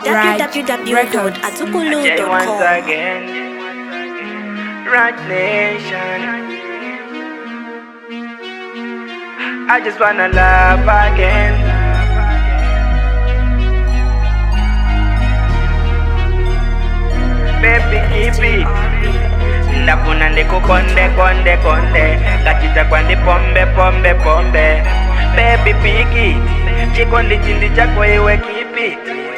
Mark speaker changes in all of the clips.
Speaker 1: www.azukulu.com.
Speaker 2: Once again, Rock Nation. I just wanna love again. Baby, keep it. Ndafuna ndikukonde konde konde, kachita kwandi pombe pombe pombe. Baby, pick it. Chikondi chindi chako iwe keep it.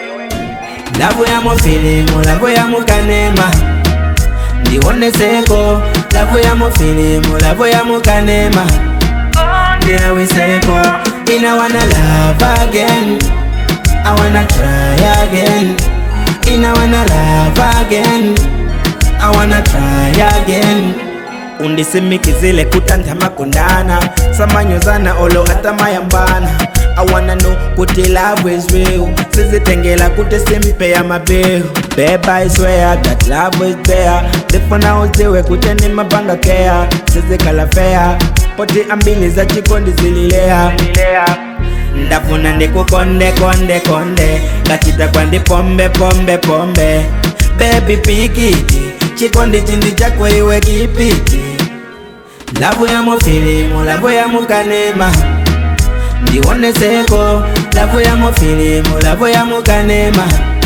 Speaker 3: Lavu ya mofilimu, lavu ya mukanema ndione seko. Lavu ya mofilimu, lavu ya mukanema ndiwe seko. I wanna love again, I wanna try again. I wanna love again, I wanna try again. Undisimikizile kutandama kundana, samanyozana olo atamayambana. I wanna know kuti love is real. Sizitengela kuti simpe ya mabill. Babe, I swear that love is there. Lifuna uziwe kuti ni mabanga care. Sizikala fair, poti ambili za chikondi zililea. Ndafuna ndikukonde konde konde, kachita kwandi pombe pombe pombe. Baby, pikiti, chikondi chindi chako iwe kipiti. Lavu ya mofilimu, lavu ya mukanema ndione seko. Lavu ya mofilimu, lavu ya mukanema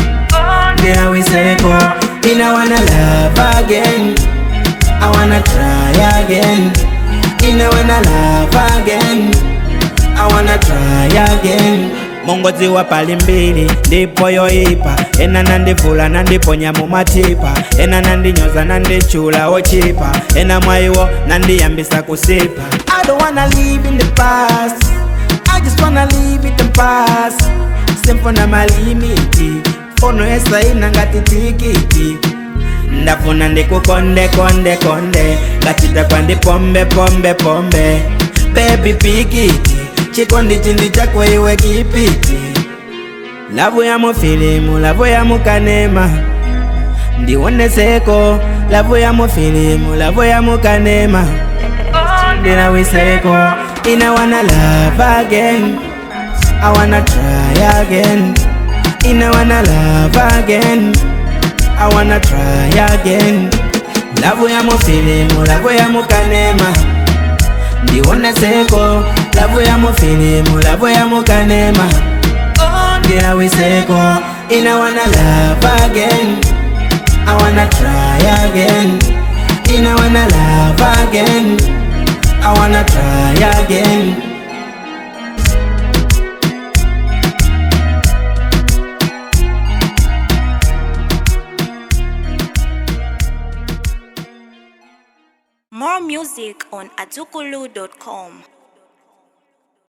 Speaker 3: ndiwe seko. I wanna love again, I wanna try again. I wanna love again, I wanna try again. Mongozi wa palimbili ndipo yoipa. Ena nandivula nandiponya mumatipa. Ena nandinyoza nandichula ochipa. Ena mwaiwo nandiyambisa kusipa. I don't wanna live in the past, I just wanna live in the past. Simple na malimiti, fono esa inangati tikiti. Ndafuna ndikukonde konde konde, kachita kwandi pombe pombe pombe. Baby, pikiti, chikondi chindi chako iwe kipiti. Lavu ya mofilimu, lavu ya mukanema ndione seko. Lavu ya mofilimu, lavu ya mukanema ndiwe seko. I wanna love again, I wanna try again. I wanna love again, I wanna try again. Lavu ya mofilimu, lavu ya mukanema ndione seko. Lavu ya mofilimu, lavu ya mukanema ndiwe seko. I wanna love again, I wanna try again. I wanna love again, I wanna try again.
Speaker 1: More music on azukulu.com.